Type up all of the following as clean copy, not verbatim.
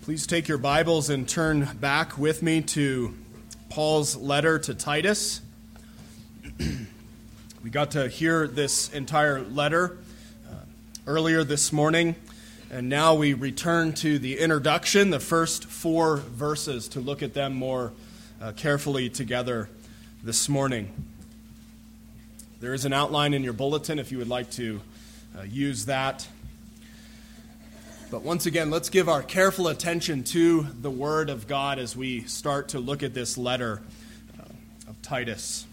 Please take your Bibles and turn back with me to Paul's letter to Titus. We got to hear this entire letter earlier this morning, and now we return to the introduction, the first 4 verses, to look at them more carefully together this morning. There is an outline in your bulletin if you would like to use that. But once again, let's give our careful attention to the Word of God as we start to look at this letter of Titus.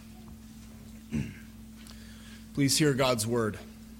Please hear God's Word.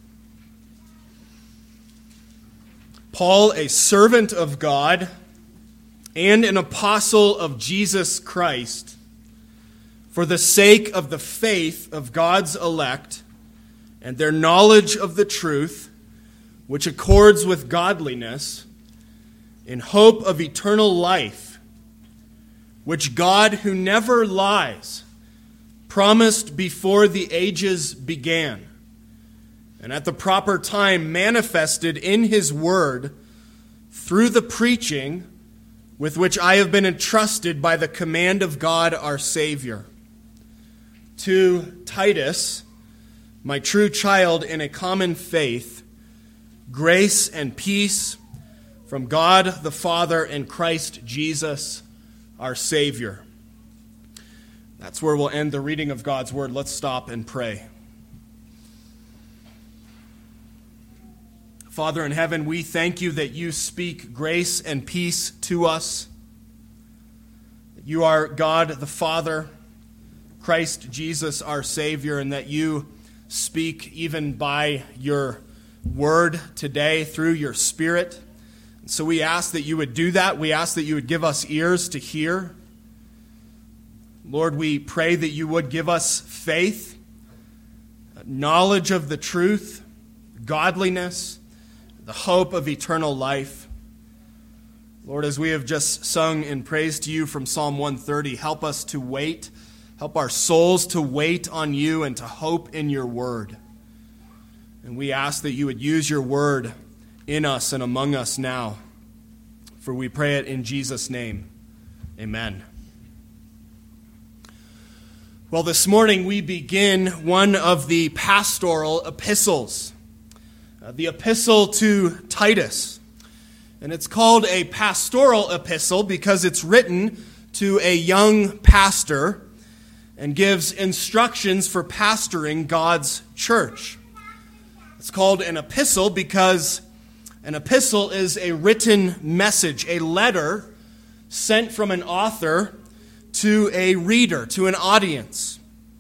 Paul, a servant of God and an apostle of Jesus Christ, for the sake of the faith of God's elect and their knowledge of the truth, which accords with godliness, in hope of eternal life, which God, who never lies, promised before the ages began, and at the proper time manifested in his word through the preaching with which I have been entrusted by the command of God our Savior. To Titus, my true child in a common faith, grace and peace from God the Father and Christ Jesus, our Savior. That's where we'll end the reading of God's Word. Let's stop and pray. Father in heaven, we thank you that you speak grace and peace to us. That you are God the Father, Christ Jesus, our Savior, and that you speak even by your word today through your Spirit. And so we ask that you would do that. We ask that you would give us ears to hear. Lord, we pray that you would give us faith, knowledge of the truth, godliness, the hope of eternal life. Lord, as we have just sung in praise to you from Psalm 130, help us to wait, help our souls to wait on you and to hope in your word. And we ask that you would use your word in us and among us now. For we pray it in Jesus' name. Amen. Well, this morning we begin one of the pastoral epistles, the epistle to Titus. And it's called a pastoral epistle because it's written to a young pastor and gives instructions for pastoring God's church. It's called an epistle because an epistle is a written message, a letter sent from an author to a reader, to an audience.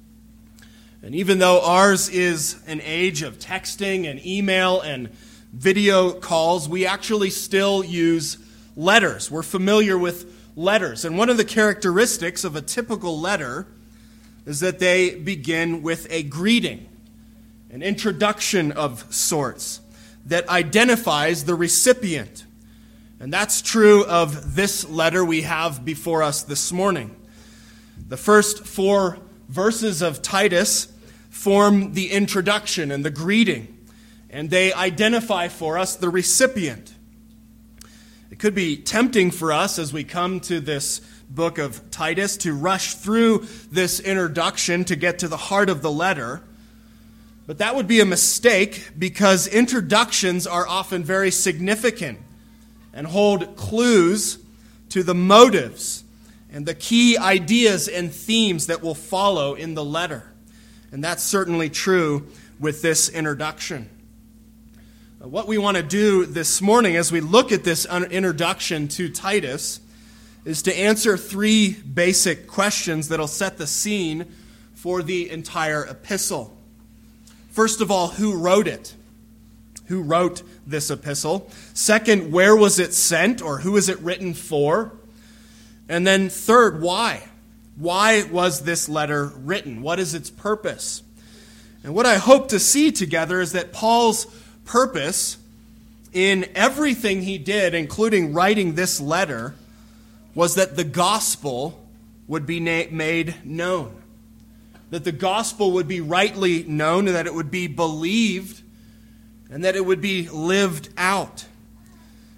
And even though ours is an age of texting and email and video calls, we actually still use letters. We're familiar with letters. And one of the characteristics of a typical letter is that they begin with a greeting, an introduction of sorts that identifies the recipient. And that's true of this letter we have before us this morning. The first 4 verses of Titus form the introduction and the greeting, and they identify for us the recipient. It could be tempting for us as we come to this book of Titus to rush through this introduction to get to the heart of the letter. But that would be a mistake because introductions are often very significant and hold clues to the motives and the key ideas and themes that will follow in the letter. And that's certainly true with this introduction. What we want to do this morning as we look at this introduction to Titus is to answer 3 basic questions that will set the scene for the entire epistle. First of all, who wrote it? Who wrote this epistle? Second, where was it sent, or who is it written for? And then third, why? Why was this letter written? What is its purpose? And what I hope to see together is that Paul's purpose in everything he did, including writing this letter, was that the gospel would be made known. That the gospel would be rightly known, and that it would be believed, and that it would be lived out.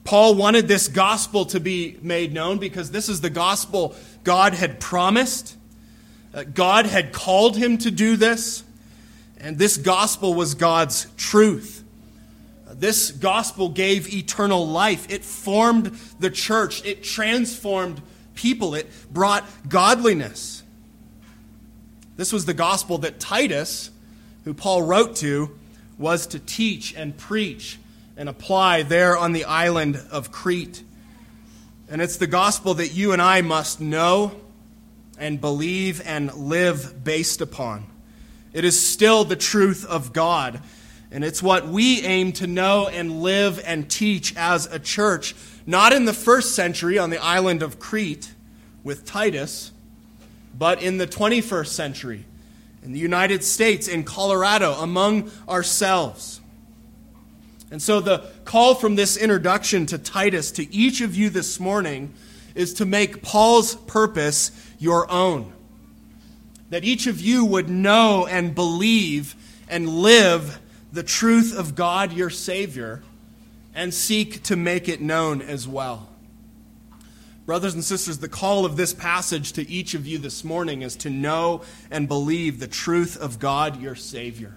Paul wanted this gospel to be made known because this is the gospel God had promised. God had called him to do this, and this gospel was God's truth. This gospel gave eternal life. It formed the church. It transformed people. It brought godliness. This was the gospel that Titus, who Paul wrote to, was to teach and preach and apply there on the island of Crete. And it's the gospel that you and I must know and believe and live based upon. It is still the truth of God, and it's what we aim to know and live and teach as a church, not in the first century on the island of Crete with Titus, but in the 21st century, in the United States, in Colorado, among ourselves. And so the call from this introduction to Titus to each of you this morning is to make Paul's purpose your own. That each of you would know and believe and live the truth of God, your Savior, and seek to make it known as well. Brothers and sisters, the call of this passage to each of you this morning is to know and believe the truth of God, your Savior.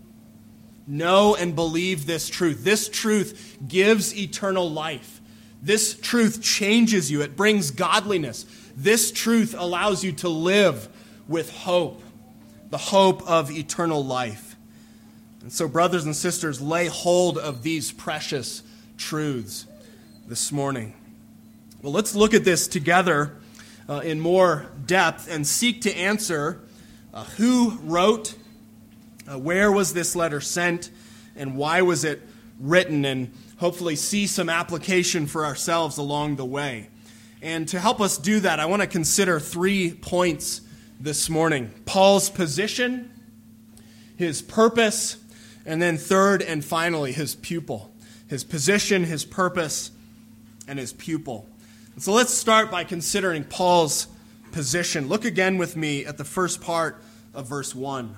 Know and believe this truth. This truth gives eternal life. This truth changes you. It brings godliness. This truth allows you to live with hope, the hope of eternal life. And so, brothers and sisters, lay hold of these precious truths this morning. Well, let's look at this together in more depth and seek to answer who wrote, where was this letter sent, and why was it written, and hopefully see some application for ourselves along the way. And to help us do that, I want to consider 3 points this morning. Paul's position, his purpose, and then third and finally, his pupil. His position, his purpose, and his pupil. And so let's start by considering Paul's position. Look again with me at the first part of verse 1.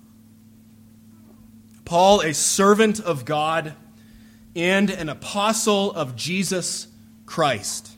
Paul, a servant of God and an apostle of Jesus Christ.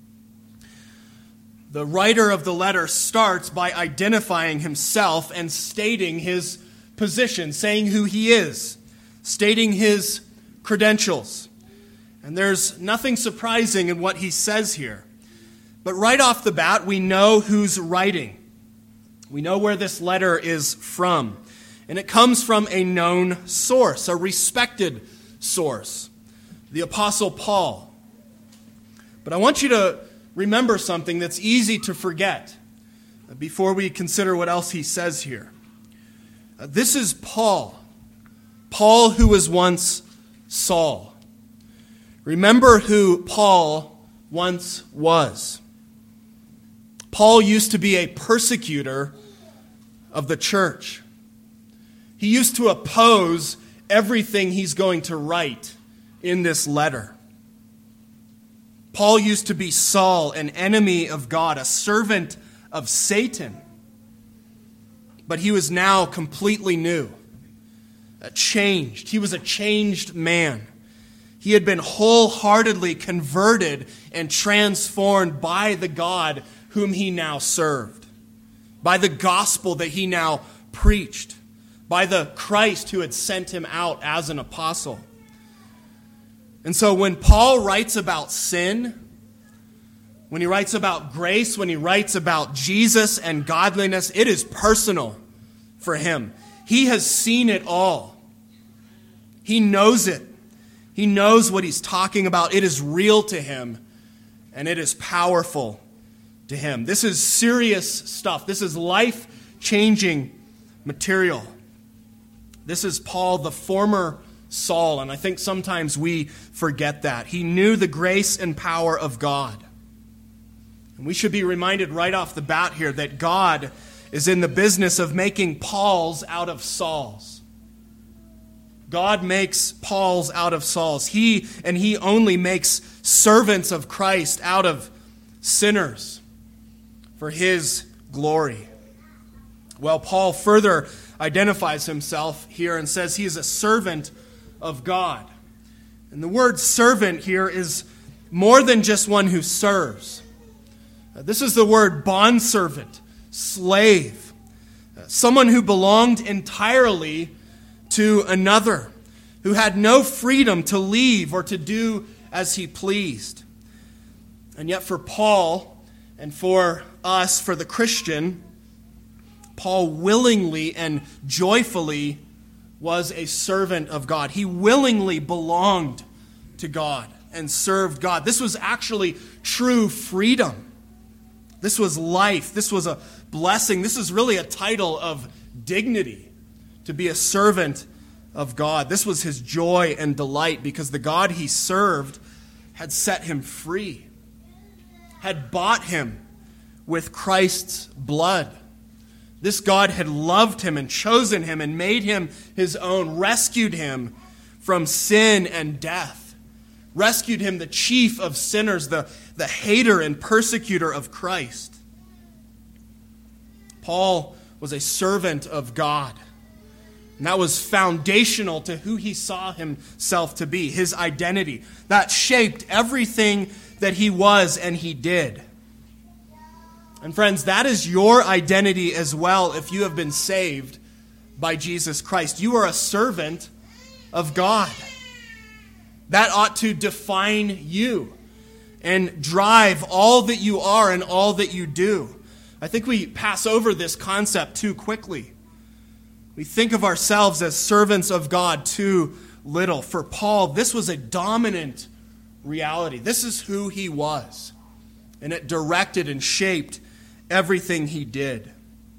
The writer of the letter starts by identifying himself and stating his position, saying who he is, stating his credentials. And there's nothing surprising in what he says here. But right off the bat, we know who's writing. We know where this letter is from. And it comes from a known source, a respected source, the Apostle Paul. But I want you to remember something that's easy to forget before we consider what else he says here. This is Paul. Paul who was once Saul. Remember who Paul once was. Paul used to be a persecutor of the church. He used to oppose everything he's going to write in this letter. Paul used to be Saul, an enemy of God, a servant of Satan. But he was now completely new, changed. He was a changed man. He had been wholeheartedly converted and transformed by the God whom he now served, by the gospel that he now preached, by the Christ who had sent him out as an apostle. And so when Paul writes about sin, when he writes about grace, when he writes about Jesus and godliness, it is personal for him. He has seen it all. He knows it. He knows what he's talking about. It is real to him, and it is powerful to him. This is serious stuff. This is life-changing material. This is Paul, the former Saul, and I think sometimes we forget that. He knew the grace and power of God. And we should be reminded right off the bat here that God is in the business of making Pauls out of Sauls. God makes Pauls out of Sauls. He and he only makes servants of Christ out of sinners for his glory. Well, Paul further identifies himself here and says he is a servant of God. And the word servant here is more than just one who serves. This is the word bondservant, slave, someone who belonged entirely to another, who had no freedom to leave or to do as he pleased. And yet for Paul and for us, for the Christian, Paul willingly and joyfully was a servant of God. He willingly belonged to God and served God. This was actually true freedom. This was life. This was a blessing. This is really a title of dignity, to be a servant of God. This was his joy and delight because the God he served had set him free, had bought him with Christ's blood. This God had loved him and chosen him and made him his own, rescued him from sin and death, rescued him, the chief of sinners, the hater and persecutor of Christ. Paul was a servant of God, and that was foundational to who he saw himself to be, his identity. That shaped everything that he was and he did. And friends, that is your identity as well if you have been saved by Jesus Christ. You are a servant of God. That ought to define you and drive all that you are and all that you do. I think we pass over this concept too quickly. We think of ourselves as servants of God too little. For Paul, this was a dominant reality. This is who he was. And it directed and shaped everything he did.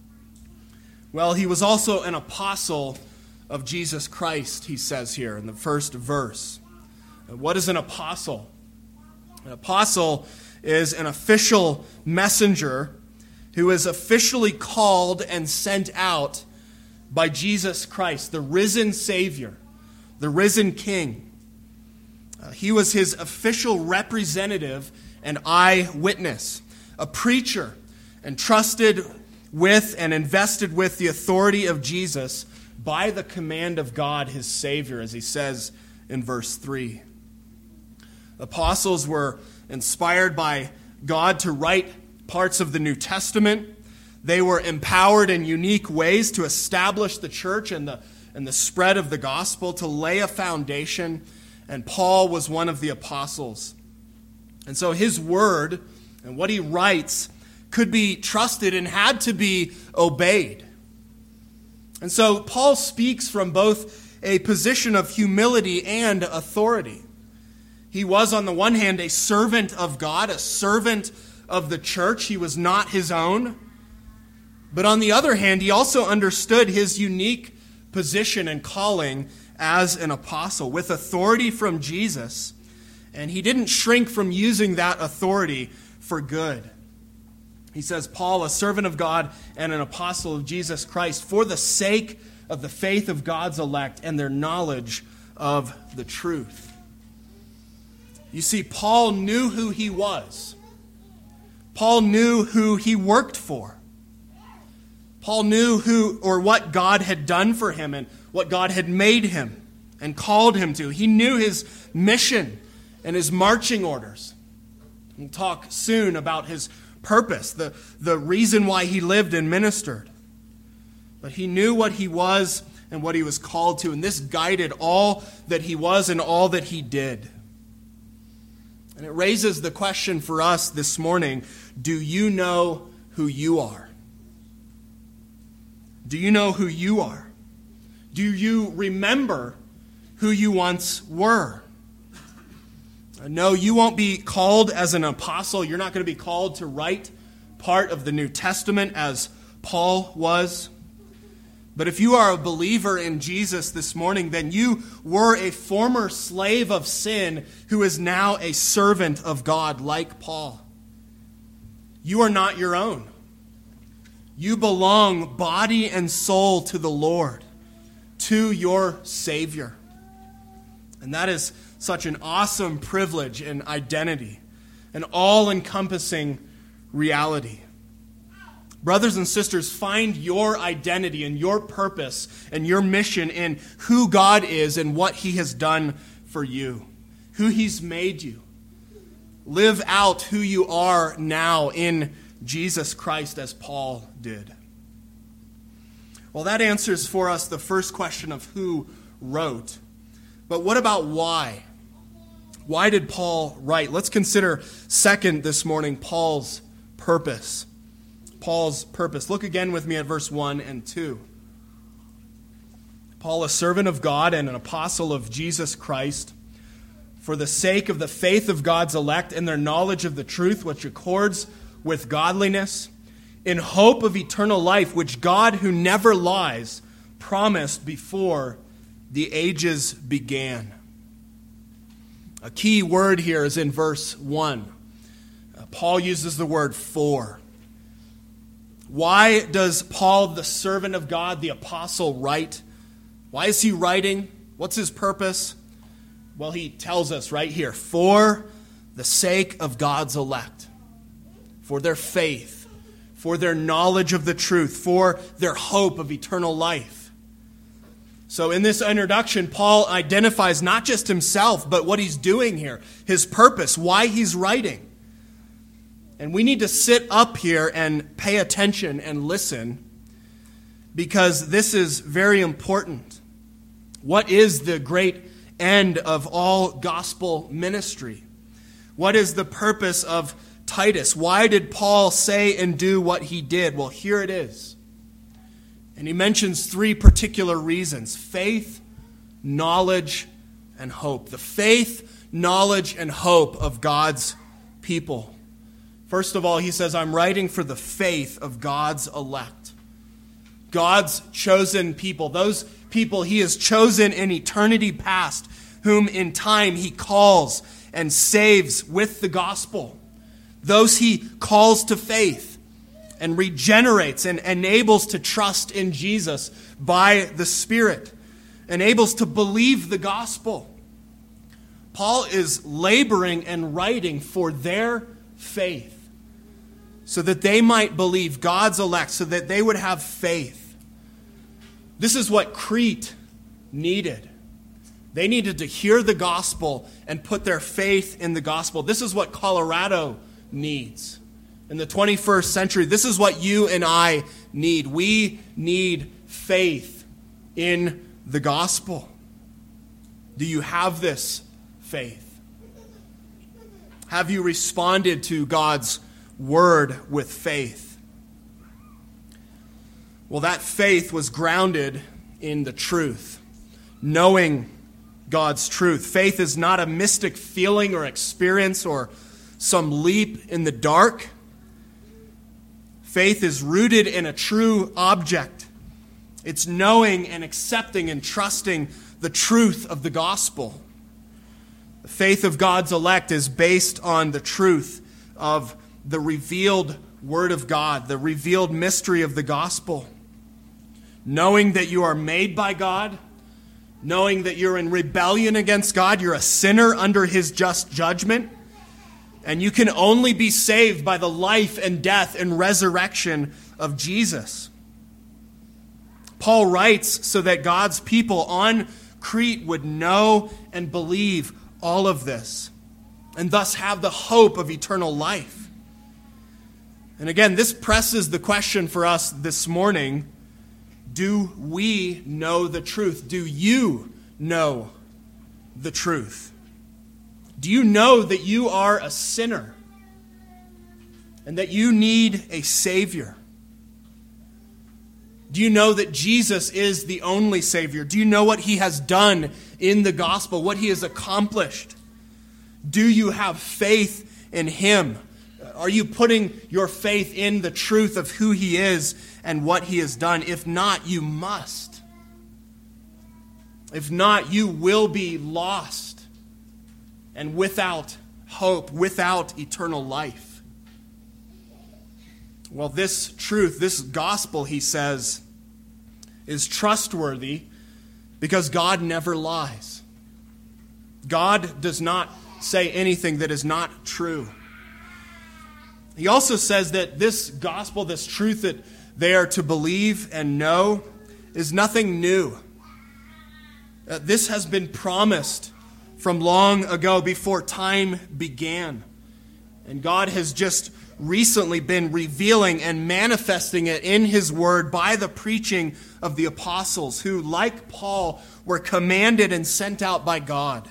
Well, he was also an apostle of Jesus Christ, he says here in the first verse. What is an apostle? An apostle is an official messenger who is officially called and sent out by Jesus Christ, the risen Savior, the risen King. He was his official representative and eyewitness, a preacher entrusted with and invested with the authority of Jesus by the command of God, his Savior, as he says in verse 3. Apostles were inspired by God to write parts of the New Testament. They were empowered in unique ways to establish the church and the spread of the gospel, to lay a foundation. And Paul was one of the apostles. And so his word and what he writes could be trusted and had to be obeyed. And so Paul speaks from both a position of humility and authority. He was, on the one hand, a servant of God, a servant of the church. He was not his own. But on the other hand, he also understood his unique position and calling as an apostle with authority from Jesus. And he didn't shrink from using that authority for good. He says, Paul, a servant of God and an apostle of Jesus Christ, for the sake of the faith of God's elect and their knowledge of the truth. You see, Paul knew who he was. Paul knew who he worked for. Paul knew who or what God had done for him and what God had made him and called him to. He knew his mission and his marching orders. We'll talk soon about his purpose, the reason why he lived and ministered. But he knew what he was and what he was called to, and this guided all that he was and all that he did. And it raises the question for us this morning, do you know who you are? Do you know who you are? Do you remember who you once were? No, you won't be called as an apostle. You're not going to be called to write part of the New Testament as Paul was. But if you are a believer in Jesus this morning, then you were a former slave of sin who is now a servant of God like Paul. You are not your own. You belong body and soul to the Lord, to your Savior. And that is such an awesome privilege and identity, an all-encompassing reality. Brothers and sisters, find your identity and your purpose and your mission in who God is and what He has done for you, who He's made you. live out who you are now in Jesus Christ as Paul did? Well, that answers for us the first question of who wrote. But what about why? Why did Paul write? Let's consider second this morning, Paul's purpose. Paul's purpose. Look again with me at verse 1 and 2. Paul, a servant of God and an apostle of Jesus Christ, for the sake of the faith of God's elect and their knowledge of the truth which accords with godliness, in hope of eternal life, which God, who never lies, promised before the ages began. A key word here is in verse 1. Paul uses the word for. Why does Paul, the servant of God, the apostle, write? Why is he writing? What's his purpose? Well, he tells us right here, for the sake of God's elect, for their faith, for their knowledge of the truth, for their hope of eternal life. So in this introduction, Paul identifies not just himself, but what he's doing here, his purpose, why he's writing. And we need to sit up here and pay attention and listen, because this is very important. What is the great end of all gospel ministry? What is the purpose of Titus? Why did Paul say and do what he did? Well, here it is. And he mentions three particular reasons: faith, knowledge, and hope. The faith, knowledge, and hope of God's people. First of all, he says, I'm writing for the faith of God's elect. God's chosen people. Those people he has chosen in eternity past, whom in time he calls and saves with the gospel. Those he calls to faith and regenerates and enables to trust in Jesus by the Spirit, enables to believe the gospel. Paul is laboring and writing for their faith so that they might believe, God's elect, so that they would have faith. This is what Crete needed. They needed to hear the gospel and put their faith in the gospel. This is what Colorado needs. In the 21st century, this is what you and I need. We need faith in the gospel. Do you have this faith? Have you responded to God's word with faith? Well, that faith was grounded in the truth, knowing God's truth. Faith is not a mystic feeling or experience or some leap in the dark. Faith is rooted in a true object. It's knowing and accepting and trusting the truth of the gospel. The faith of God's elect is based on the truth of the revealed word of God, the revealed mystery of the gospel. Knowing that you are made by God, knowing that you're in rebellion against God, you're a sinner under his just judgment, and you can only be saved by the life and death and resurrection of Jesus. Paul writes so that God's people on Crete would know and believe all of this, and thus have the hope of eternal life. And again, this presses the question for us this morning: do we know the truth? Do you know the truth? Do you know that you are a sinner and that you need a Savior? Do you know that Jesus is the only Savior? Do you know what he has done in the gospel, what he has accomplished? Do you have faith in him? Are you putting your faith in the truth of who he is and what he has done? If not, you must. If not, you will be lost and without hope, without eternal life. Well, this truth, this gospel, he says, is trustworthy because God never lies. God does not say anything that is not true. He also says that this gospel, this truth that they are to believe and know, is nothing new. This has been promised from long ago, before time began. And God has just recently been revealing and manifesting it in His Word by the preaching of the apostles who, like Paul, were commanded and sent out by God.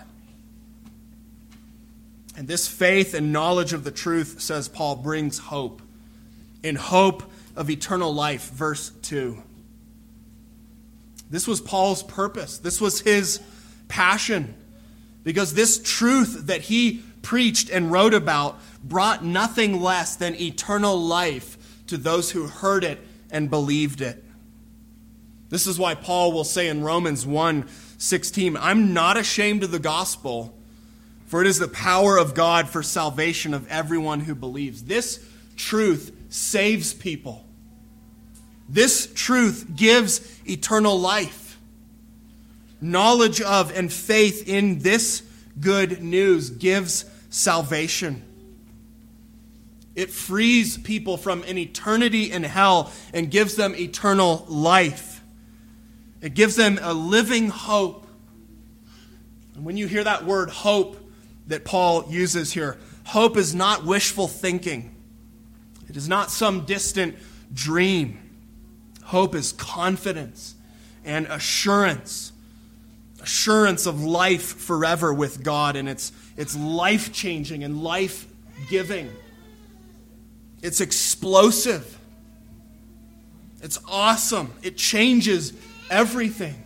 And this faith and knowledge of the truth, says Paul, brings hope. In hope of eternal life, verse 2. This was Paul's purpose. This was his passion. Because this truth that he preached and wrote about brought nothing less than eternal life to those who heard it and believed it. This is why Paul will say in Romans 1:16, I'm not ashamed of the gospel, for it is the power of God for salvation of everyone who believes. This truth saves people. This truth gives eternal life. Knowledge of and faith in this good news gives salvation. It frees people from an eternity in hell and gives them eternal life. It gives them a living hope. And when you hear that word hope that Paul uses here, hope is not wishful thinking. It is not some distant dream. Hope is confidence and assurance. Assurance of life forever with God, and it's life-changing and life-giving. It's explosive. It's awesome. It changes everything.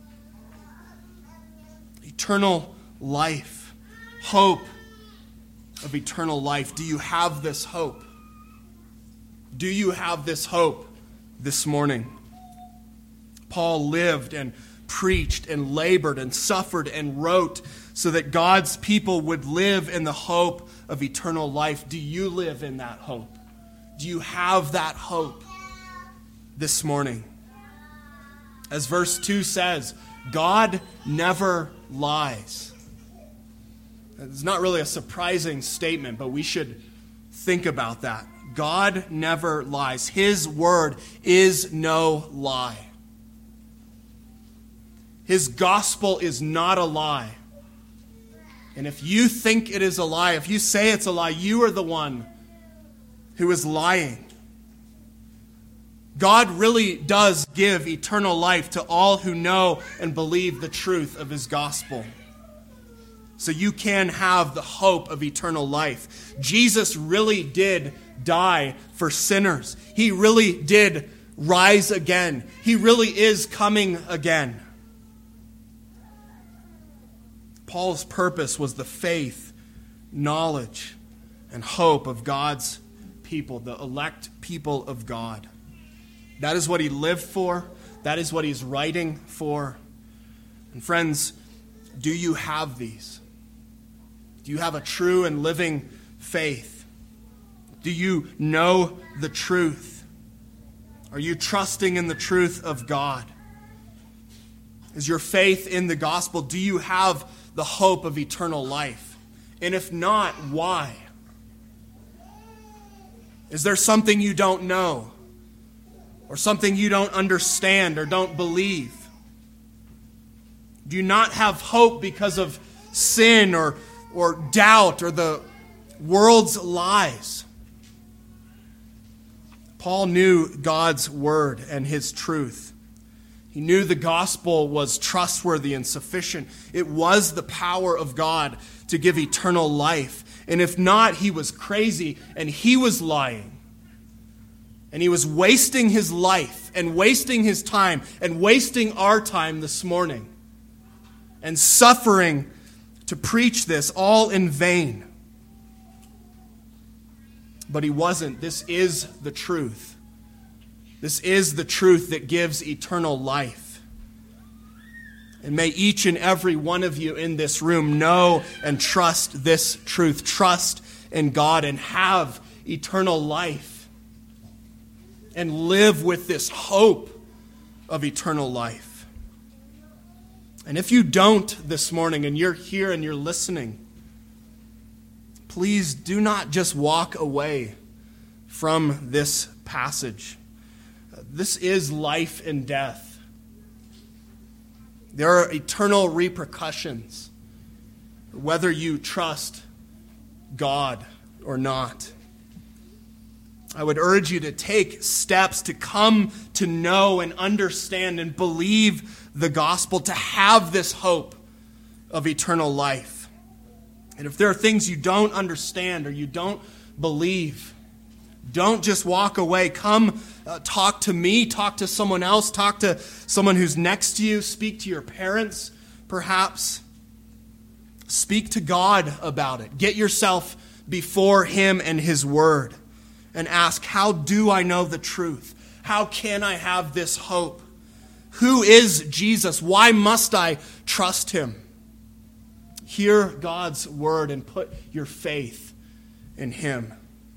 Eternal life. Hope of eternal life. Do you have this hope? Do you have this hope this morning? Paul lived and preached and labored and suffered and wrote so that God's people would live in the hope of eternal life. Do you live in that hope? Do you have that hope this morning? As verse 2 says, God never lies. It's not really a surprising statement, but we should think about that. God never lies. His word is no lie. His gospel is not a lie. And if you think it is a lie, if you say it's a lie, you are the one who is lying. God really does give eternal life to all who know and believe the truth of His gospel. So you can have the hope of eternal life. Jesus really did die for sinners. He really did rise again. He really is coming again. Paul's purpose was the faith, knowledge, and hope of God's people, the elect people of God. That is what he lived for. That is what he's writing for. And friends, do you have these? Do you have a true and living faith? Do you know the truth? Are you trusting in the truth of God? Is your faith in the gospel? Do you have the hope of eternal life? And if not, why? Is there something you don't know? Or something you don't understand or don't believe? Do you not have hope because of sin or doubt or the world's lies? Paul knew God's word and his truth. He knew the gospel was trustworthy and sufficient. It was the power of God to give eternal life. And if not, he was crazy and he was lying. And he was wasting his life and wasting his time and wasting our time this morning. And suffering to preach this all in vain. But he wasn't. This is the truth. This is the truth that gives eternal life. And may each and every one of you in this room know and trust this truth. Trust in God and have eternal life. And live with this hope of eternal life. And if you don't this morning and you're here and you're listening, please do not just walk away from this passage. This is life and death. There are eternal repercussions whether you trust God or not. I would urge you to take steps to come to know and understand and believe the gospel, to have this hope of eternal life. And if there are things you don't understand or you don't believe, don't just walk away. Come talk to me, talk to someone else, talk to someone who's next to you, speak to your parents, perhaps. Speak to God about it. Get yourself before Him and His Word and ask, how do I know the truth? How can I have this hope? Who is Jesus? Why must I trust Him? Hear God's Word and put your faith in Him.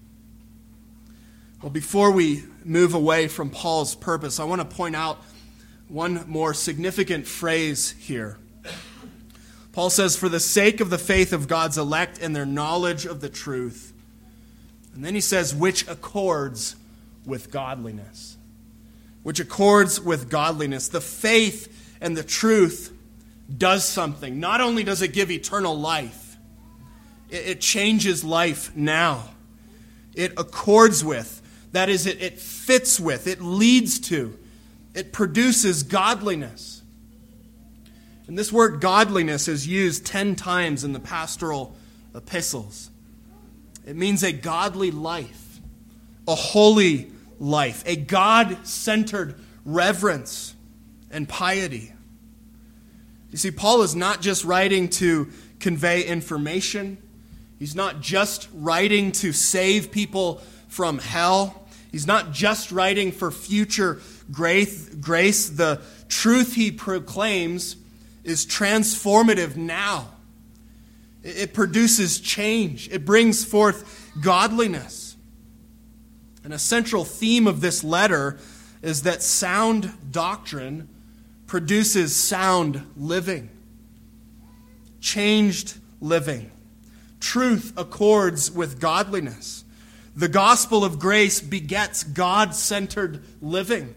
Well, before we move away from Paul's purpose, I want to point out one more significant phrase here. Paul says, for the sake of the faith of God's elect and their knowledge of the truth. And then he says, which accords with godliness. Which accords with godliness. The faith and the truth does something. Not only does it give eternal life, it changes life now. It accords with. That is, it fits with. It leads to. It produces godliness. And this word godliness is used 10 times in the pastoral epistles. It means a godly life, a holy life, a God-centered reverence and piety. You see, Paul is not just writing to convey information. He's not just writing to save people from hell. He's not just writing for future grace. The truth he proclaims is transformative now. It produces change. It brings forth godliness. And a central theme of this letter is that sound doctrine produces sound living. Changed living. Truth accords with godliness. The gospel of grace begets God-centered living.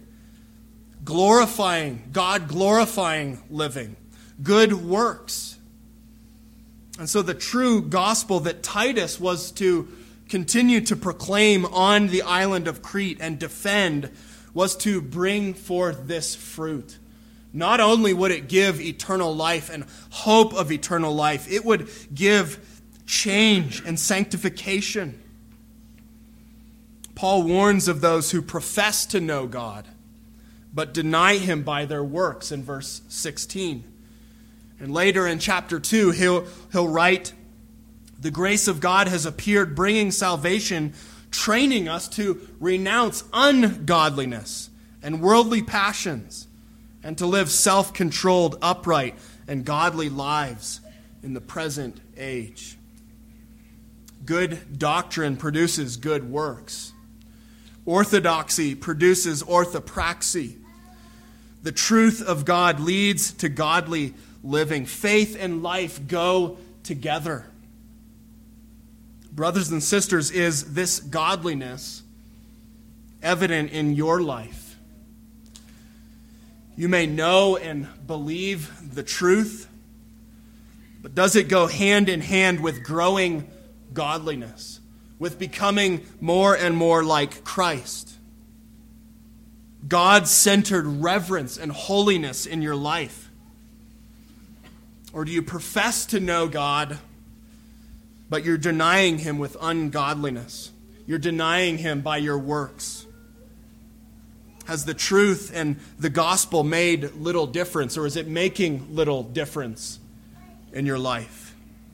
God-glorifying living. Good works. And so the true gospel that Titus was to continue to proclaim on the island of Crete and defend was to bring forth this fruit. Not only would it give eternal life and hope of eternal life, it would give change and sanctification. Paul warns of those who profess to know God, but deny Him by their works in verse 16. And later in chapter 2, he'll write, the grace of God has appeared, bringing salvation, training us to renounce ungodliness and worldly passions, and to live self-controlled, upright, and godly lives in the present age. Good doctrine produces good works. Orthodoxy produces orthopraxy. The truth of God leads to godly living. Faith and life go together. Brothers and sisters, is this godliness evident in your life? You may know and believe the truth, but does it go hand in hand with growing godliness, with becoming more and more like Christ? God-centered reverence and holiness in your life? Or do you profess to know God, but you're denying Him with ungodliness? You're denying Him by your works. Has the truth and the gospel made little difference, or is it making little difference in your life?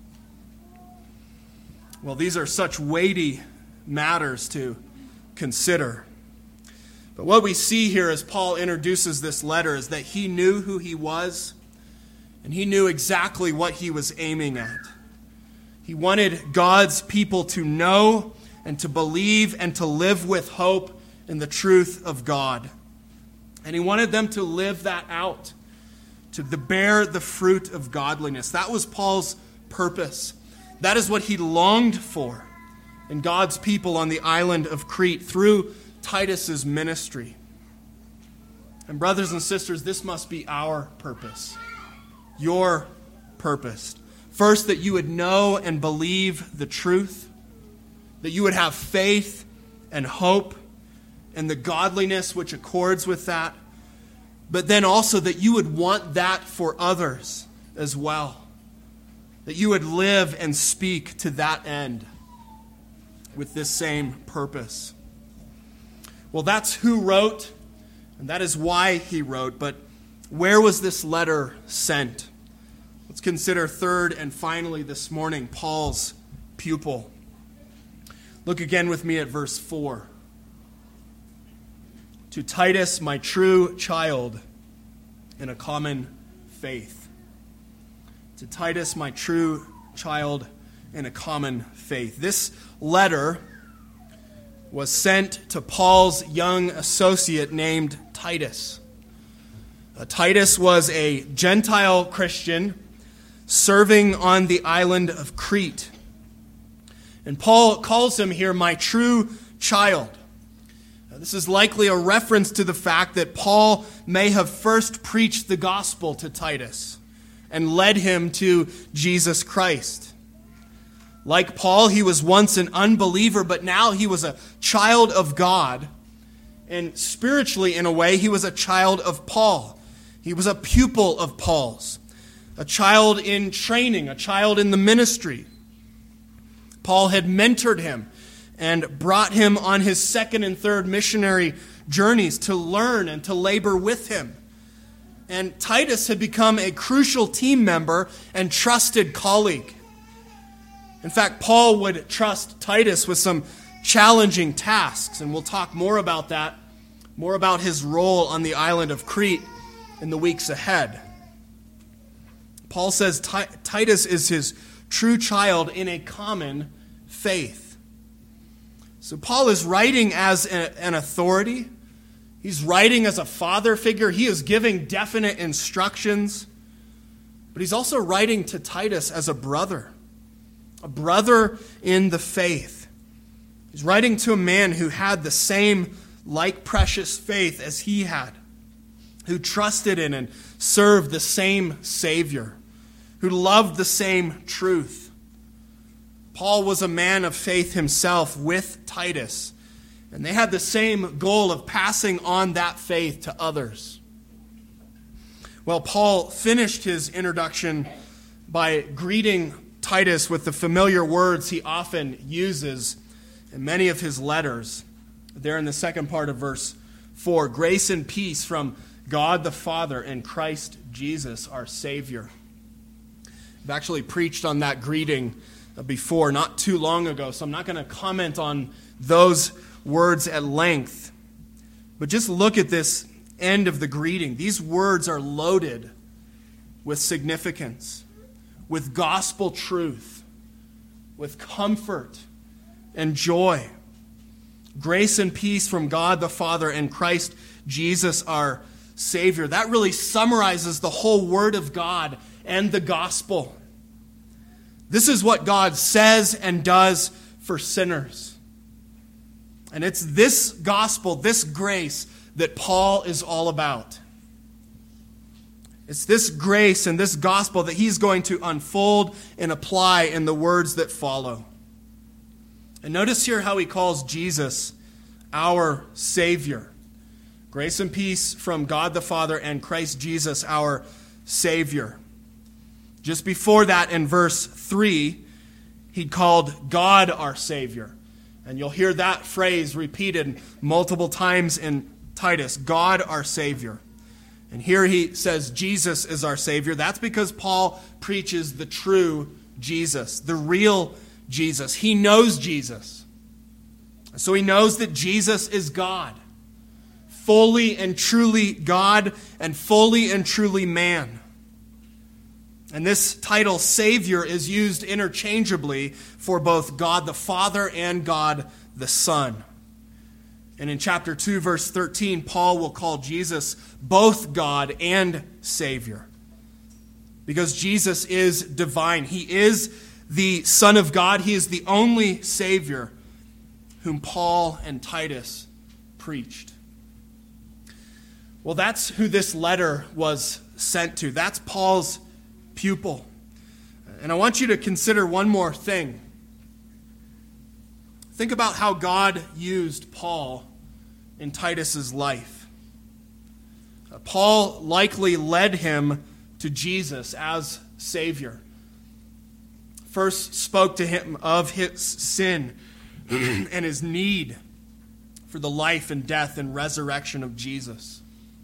Well, these are such weighty matters to consider. But what we see here as Paul introduces this letter is that he knew who he was, and he knew exactly what he was aiming at. He wanted God's people to know and to believe and to live with hope in the truth of God. And he wanted them to live that out, to bear the fruit of godliness. That was Paul's purpose. That is what he longed for in God's people on the island of Crete through Titus's ministry. And brothers and sisters, this must be our purpose. Your purpose. First, that you would know and believe the truth. that you would have faith and hope and the godliness which accords with that, but then also that you would want that for others as well, that you would live and speak to that end with this same purpose. Well, that's who wrote, and that is why he wrote, but where was this letter sent? Let's consider third and finally this morning, Paul's pupil. Look again with me at verse 4. To Titus, my true child, in a common faith. To Titus, my true child, in a common faith. This letter was sent to Paul's young associate named Titus. Titus was a Gentile Christian serving on the island of Crete. And Paul calls him here my true child. This is likely a reference to the fact that Paul may have first preached the gospel to Titus and led him to Jesus Christ. Like Paul, he was once an unbeliever, but now he was a child of God. And spiritually, in a way, he was a child of Paul. He was a pupil of Paul's, a child in training, a child in the ministry. Paul had mentored him and brought him on his second and third missionary journeys to learn and to labor with him. And Titus had become a crucial team member and trusted colleague. In fact, Paul would trust Titus with some challenging tasks, and we'll talk more about that, more about his role on the island of Crete in the weeks ahead. Paul says Titus is his true child in a common faith. So Paul is writing as an authority. He's writing as a father figure. He is giving definite instructions. But he's also writing to Titus as a brother in the faith. He's writing to a man who had the same like precious faith as he had, who trusted in and served the same Savior, who loved the same truth. Paul was a man of faith himself with Titus, and they had the same goal of passing on that faith to others. Well, Paul finished his introduction by greeting Titus with the familiar words he often uses in many of his letters. There in the second part of verse 4, grace and peace from God the Father and Christ Jesus our Savior. I've actually preached on that greeting before, not too long ago, so I'm not going to comment on those words at length. But just look at this end of the greeting. These words are loaded with significance, with gospel truth, with comfort and joy. Grace and peace from God the Father and Christ Jesus our Savior. That really summarizes the whole Word of God and the gospel. This is what God says and does for sinners. And it's this gospel, this grace, that Paul is all about. It's this grace and this gospel that he's going to unfold and apply in the words that follow. And notice here how he calls Jesus our Savior. Grace and peace from God the Father and Christ Jesus our Savior. Just before that, in verse 3, he called God our Savior. And you'll hear that phrase repeated multiple times in Titus, God our Savior. And here he says Jesus is our Savior. That's because Paul preaches the true Jesus, the real Jesus. He knows Jesus. So he knows that Jesus is God, fully and truly God and fully and truly man. And this title, Savior, is used interchangeably for both God the Father and God the Son. And in chapter 2, verse 13, Paul will call Jesus both God and Savior. Because Jesus is divine. He is the Son of God. He is the only Savior whom Paul and Titus preached. Well, that's who this letter was sent to. That's Paul's pupil. And I want you to consider one more thing. Think about how God used Paul in Titus's life. Paul likely led him to Jesus as Savior. First spoke to him of his sin and his need for the life and death and resurrection of Jesus.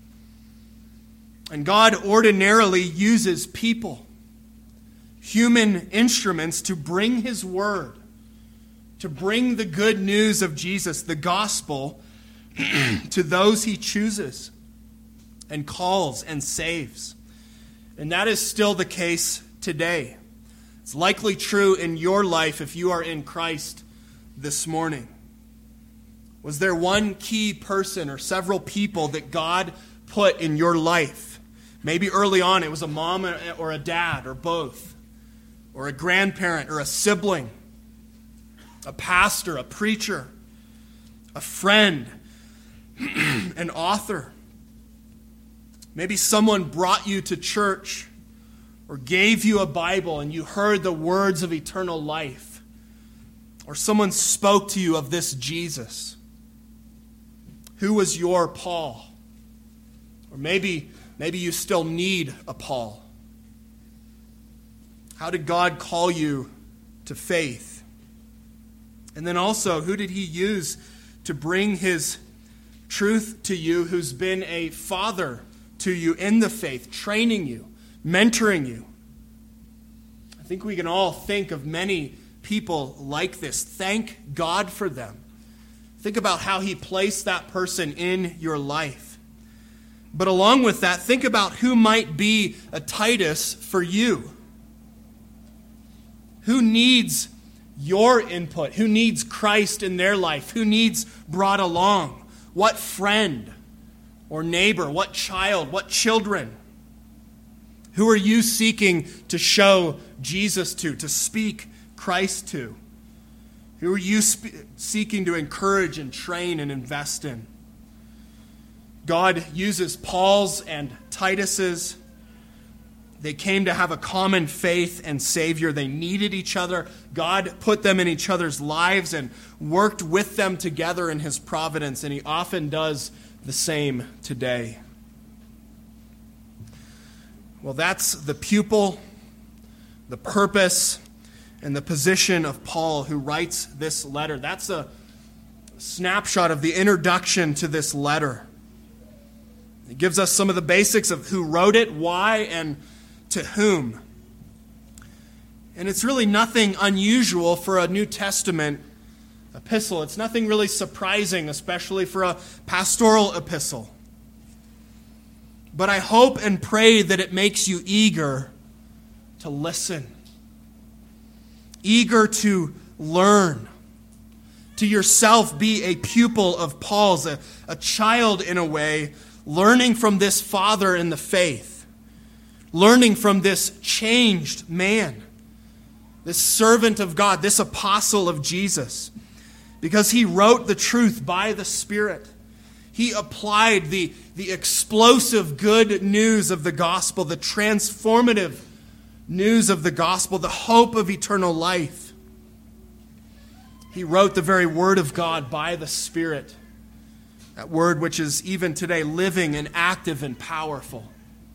And God ordinarily uses people, human instruments, to bring his word, to bring the good news of Jesus, the gospel, to those he chooses and calls and saves. And that is still the case today. It's likely true in your life if you are in Christ this morning. Was there one key person or several people that God put in your life? Maybe early on it was a mom or a dad or both, or a grandparent or a sibling, a pastor, a preacher, a friend, an author. Maybe someone brought you to church or gave you a Bible and you heard the words of eternal life. Or someone spoke to you of this Jesus. Who was your Paul? Or maybe you still need a Paul. How did God call you to faith? And then also, who did he use to bring his truth to you, who's been a father to you in the faith, training you, mentoring you? I think we can all think of many people like this. Thank God for them. Think about how he placed that person in your life. But along with that, think about who might be a Titus for you. Who needs your input? Who needs Christ in their life? Who needs brought along? What friend or neighbor? What child? What children? Who are you seeking to show Jesus to speak Christ to? Who are you seeking to encourage and train and invest in? God uses Paul's and Titus's. They came to have a common faith and Savior. They needed each other. God put them in each other's lives and worked with them together in his providence, and he often does the same today. Well, that's the pupil, the purpose, and the position of Paul, who writes this letter. That's a snapshot of the introduction to this letter. It gives us some of the basics of who wrote it, why, and to whom. And it's really nothing unusual for a New Testament epistle. It's nothing really surprising, especially for a pastoral epistle. But I hope and pray that it makes you eager to listen, eager to learn, to yourself be a pupil of Paul's, a child in a way, learning from this father in the faith, learning from this changed man, this servant of God, this apostle of Jesus, because he wrote the truth by the Spirit. He applied the explosive good news of the gospel, the transformative news of the gospel, the hope of eternal life. He wrote the very word of God by the Spirit, that word which is even today living and active and powerful.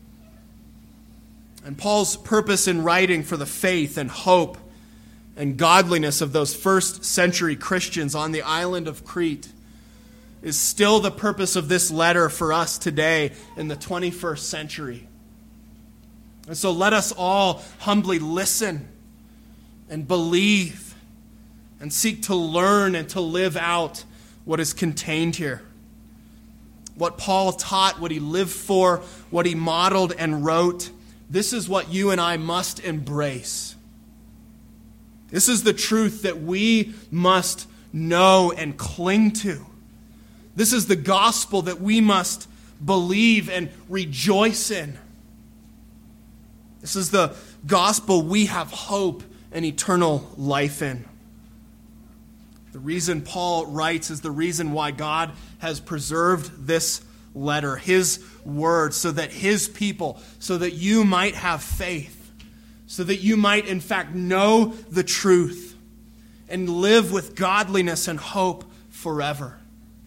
And Paul's purpose in writing for the faith and hope and godliness of those first century Christians on the island of Crete is still the purpose of this letter for us today in the 21st century. And so let us all humbly listen and believe and seek to learn and to live out what is contained here. What Paul taught, what he lived for, what he modeled and wrote, this is what you and I must embrace. This is the truth that we must know and cling to. This is the gospel that we must believe and rejoice in. This is the gospel we have hope and eternal life in. The reason Paul writes is the reason why God has preserved this letter, his word, so that his people, so that you might have faith, so that you might in fact know the truth and live with godliness and hope forever.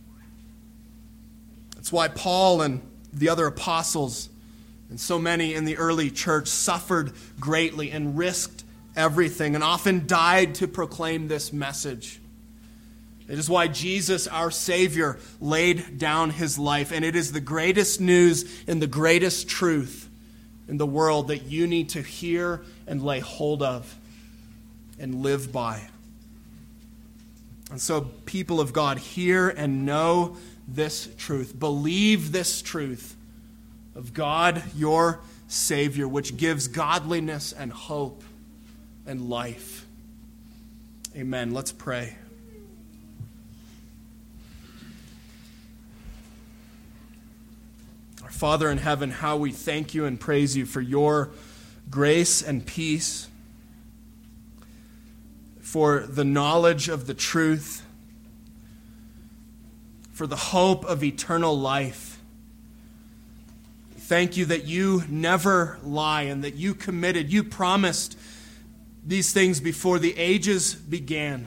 That's why Paul and the other apostles and so many in the early church suffered greatly and risked everything and often died to proclaim this message. It is why Jesus, our Savior, laid down his life. And it is the greatest news and the greatest truth in the world that you need to hear and lay hold of and live by. And so, people of God, hear and know this truth. Believe this truth of God, your Savior, which gives godliness and hope and life. Amen. Let's pray. Our Father in heaven, how we thank you and praise you for your grace and peace, for the knowledge of the truth, for the hope of eternal life. Thank you that you never lie and that you promised these things before the ages began.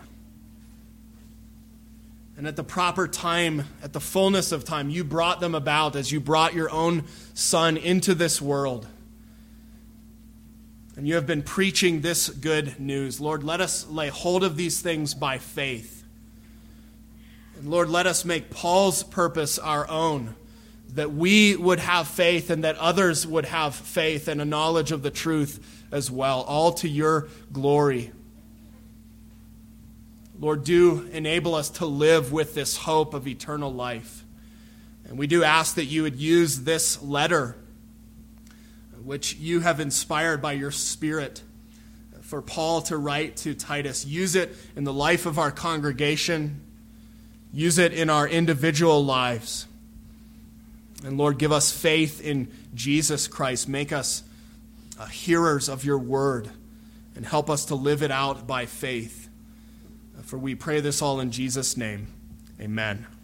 And at the proper time, at the fullness of time, you brought them about as you brought your own Son into this world. And you have been preaching this good news. Lord, let us lay hold of these things by faith. And Lord, let us make Paul's purpose our own, that we would have faith and that others would have faith and a knowledge of the truth as well, all to your glory. Lord, do enable us to live with this hope of eternal life. And we do ask that you would use this letter, which you have inspired by your Spirit, for Paul to write to Titus. Use it in the life of our congregation. Use it in our individual lives. And Lord, give us faith in Jesus Christ. Make us hearers of your word and help us to live it out by faith. For we pray this all in Jesus' name. Amen.